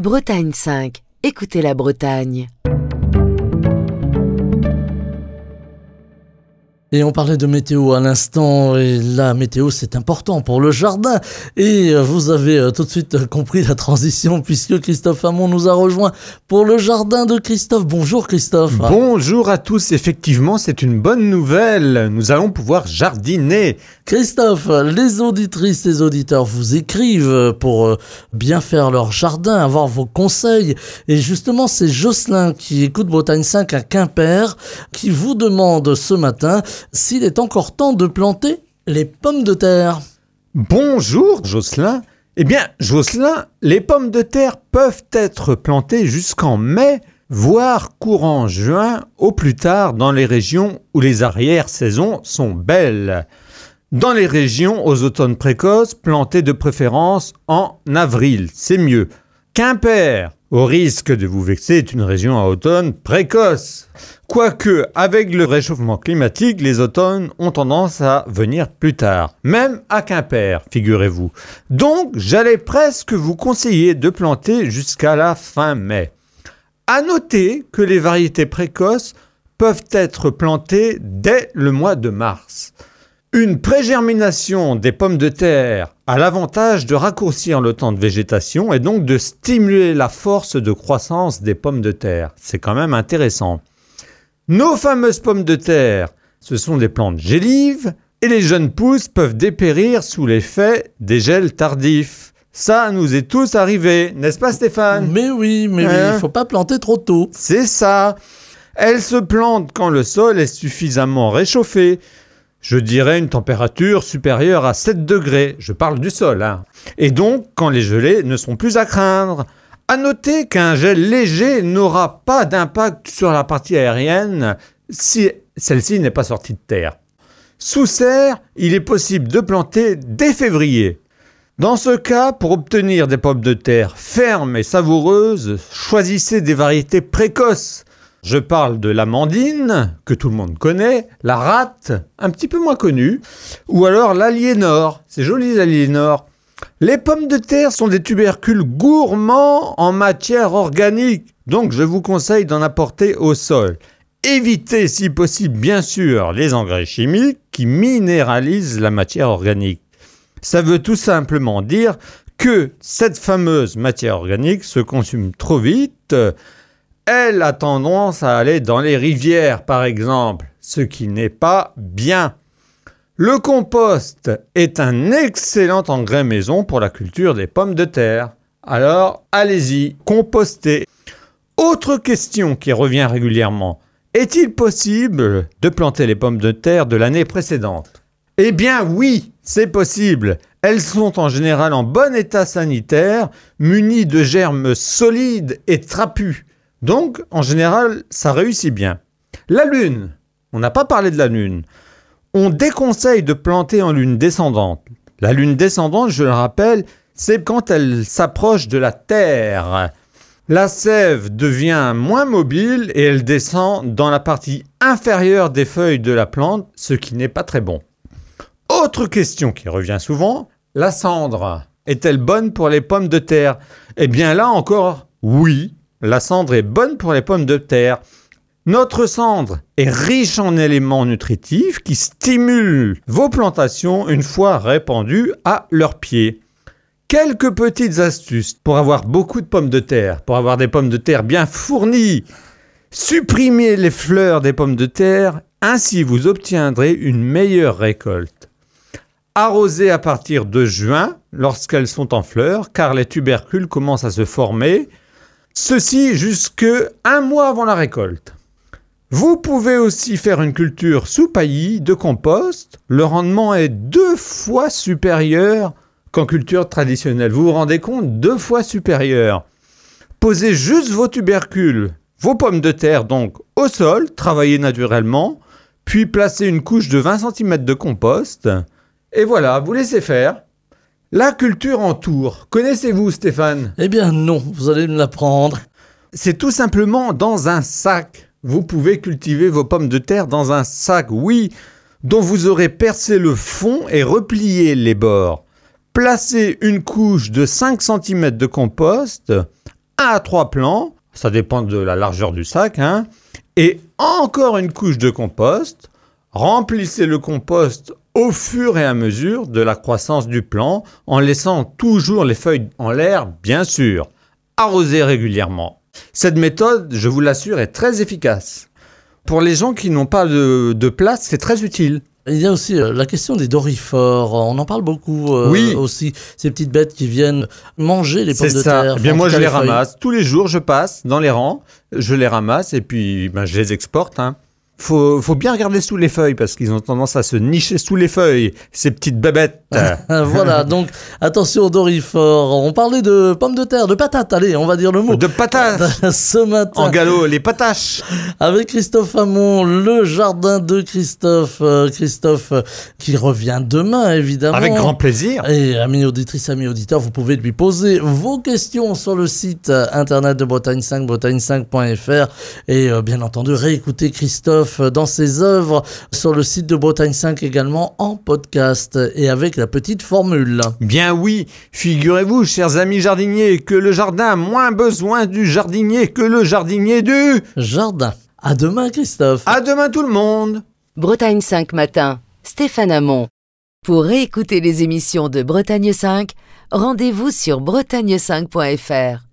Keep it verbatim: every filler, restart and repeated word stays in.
Bretagne cinq. Écoutez la Bretagne. Et on parlait de météo à l'instant, et la météo c'est important pour le jardin. Et vous avez tout de suite compris la transition puisque Christophe Hamon nous a rejoint pour le jardin de Christophe. Bonjour Christophe. Bonjour à tous, effectivement c'est une bonne nouvelle, nous allons pouvoir jardiner. Christophe, les auditrices, les auditeurs vous écrivent pour bien faire leur jardin, avoir vos conseils. Et justement c'est Jocelyn qui écoute Bretagne cinq à Quimper qui vous demande ce matin s'il est encore temps de planter les pommes de terre. Bonjour Jocelyn. Eh bien Jocelyn, les pommes de terre peuvent être plantées jusqu'en mai, voire courant juin, au plus tard dans les régions où les arrière-saisons sont belles. Dans les régions aux automnes précoces, plantées de préférence en avril, c'est mieux. Quimper, au risque de vous vexer, est une région à automne précoce. Quoique, avec le réchauffement climatique, les automnes ont tendance à venir plus tard. Même à Quimper, figurez-vous. Donc, j'allais presque vous conseiller de planter jusqu'à la fin mai. À noter que les variétés précoces peuvent être plantées dès le mois de mars. Une pré-germination des pommes de terre a l'avantage de raccourcir le temps de végétation et donc de stimuler la force de croissance des pommes de terre. C'est quand même intéressant. Nos fameuses pommes de terre, ce sont des plantes gélives et les jeunes pousses peuvent dépérir sous l'effet des gels tardifs. Ça nous est tous arrivé, n'est-ce pas Stéphane ? Mais oui, mais hein oui, il ne faut pas planter trop tôt. C'est ça. Elles se plantent quand le sol est suffisamment réchauffé. Je dirais une température supérieure à sept degrés. Je parle du sol, hein. Et donc, quand les gelées ne sont plus à craindre. À noter qu'un gel léger n'aura pas d'impact sur la partie aérienne si celle-ci n'est pas sortie de terre. Sous serre, il est possible de planter dès février. Dans ce cas, pour obtenir des pommes de terre fermes et savoureuses, choisissez des variétés précoces. Je parle de l'amandine, que tout le monde connaît, la rate, un petit peu moins connue, ou alors l'aliénor. C'est joli l'aliénor. Les pommes de terre sont des tubercules gourmands en matière organique, donc je vous conseille d'en apporter au sol. Évitez si possible bien sûr les engrais chimiques qui minéralisent la matière organique. Ça veut tout simplement dire que cette fameuse matière organique se consomme trop vite. Elle a tendance à aller dans les rivières, par exemple, ce qui n'est pas bien. Le compost est un excellent engrais maison pour la culture des pommes de terre. Alors, allez-y, compostez. Autre question qui revient régulièrement. Est-il possible de planter les pommes de terre de l'année précédente ? Eh bien oui, c'est possible. Elles sont en général en bon état sanitaire, munies de germes solides et trapus. Donc, en général, ça réussit bien. La lune, on n'a pas parlé de la lune. On déconseille de planter en lune descendante. La lune descendante, je le rappelle, c'est quand elle s'approche de la terre. La sève devient moins mobile et elle descend dans la partie inférieure des feuilles de la plante, ce qui n'est pas très bon. Autre question qui revient souvent, la cendre est-elle bonne pour les pommes de terre ? Eh bien là encore, oui. La cendre est bonne pour les pommes de terre. Notre cendre est riche en éléments nutritifs qui stimulent vos plantations une fois répandues à leurs pieds. Quelques petites astuces pour avoir beaucoup de pommes de terre, pour avoir des pommes de terre bien fournies. Supprimez les fleurs des pommes de terre, ainsi vous obtiendrez une meilleure récolte. Arrosez à partir de juin, lorsqu'elles sont en fleurs, car les tubercules commencent à se former. Ceci jusque un mois avant la récolte. Vous pouvez aussi faire une culture sous paillis de compost. Le rendement est deux fois supérieur qu'en culture traditionnelle. Vous vous rendez compte ? Deux fois supérieur. Posez juste vos tubercules, vos pommes de terre donc au sol, travaillez naturellement, puis placez une couche de vingt centimètres de compost. Et voilà, vous laissez faire. La culture en tour, connaissez-vous Stéphane ? Eh bien non, vous allez me l'apprendre. C'est tout simplement dans un sac. Vous pouvez cultiver vos pommes de terre dans un sac, oui, dont vous aurez percé le fond et replié les bords. Placez une couche de cinq centimètres de compost, un à trois plants, ça dépend de la largeur du sac, hein, et encore une couche de compost. Remplissez le compost au fur et à mesure de la croissance du plant, en laissant toujours les feuilles en l'air, bien sûr. Arrosez régulièrement. Cette méthode, je vous l'assure, est très efficace. Pour les gens qui n'ont pas de, de place, c'est très utile. Il y a aussi euh, la question des doryphores, on en parle beaucoup euh, oui. aussi, ces petites bêtes qui viennent manger les pommes c'est de ça. terre. Eh bien en moi tout je cas, les, les feuilles. ramasse, tous les jours je passe dans les rangs, je les ramasse et puis ben, je les exporte. Hein. Faut, faut bien regarder sous les feuilles parce qu'ils ont tendance à se nicher sous les feuilles, ces petites bébêtes. Voilà, donc attention aux doryphores. On parlait de pommes de terre, de patates, allez, on va dire le mot. De patates. Ce matin. En galop, les pataches. Avec Christophe Hamon, le jardin de Christophe. Euh, Christophe euh, qui revient demain, évidemment. Avec grand plaisir. Et amis auditrices, amis auditeurs, vous pouvez lui poser vos questions sur le site internet de Bretagne cinq, bretagne cinq point f r. Et euh, bien entendu, réécouter Christophe dans ses œuvres sur le site de Bretagne cinq également en podcast et avec la petite formule. Bien oui, figurez-vous, chers amis jardiniers, que le jardin a moins besoin du jardinier que le jardinier du jardin. À demain, Christophe. À demain tout le monde. Bretagne cinq matin, Stéphane Hamon. Pour réécouter les émissions de Bretagne cinq, rendez-vous sur bretagne cinq point f r.